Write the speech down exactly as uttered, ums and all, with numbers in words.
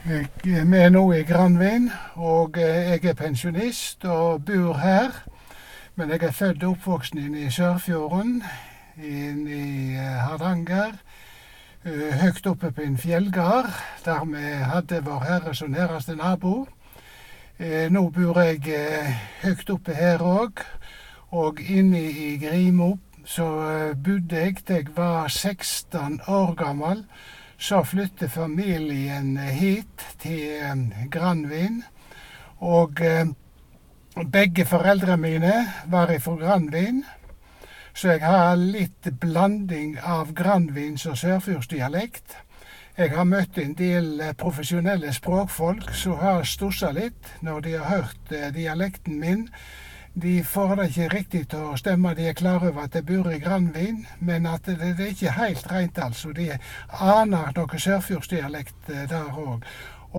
Jeg er nå i Granvin, og jeg er pensjonist og bor her. Men jeg er født og oppvoksen inne i Sørfjorden, inne i Hardanger, høgt oppe på en fjellgard, der vi hadde Vår Herre som nærmeste nabo. Nå bor jeg høgt oppe her òg, og inne i Grimo så bodde jeg til jeg var seksten år gammel. Så flyttet familien hit til Granvin, og begge foreldre mine var fra Granvin, så jeg har litt blanding av Granvins og sørfjordsdialekt. Jeg har møtt en del profesjonelle språkfolk som har stusset litt når de har hørt dialekten min. De får det ikke riktig til å stemme, de er klar over at jeg bor i Granvin, men at det, det er ikke helt rent altså. De aner noe sørfjordsdialekt der òg.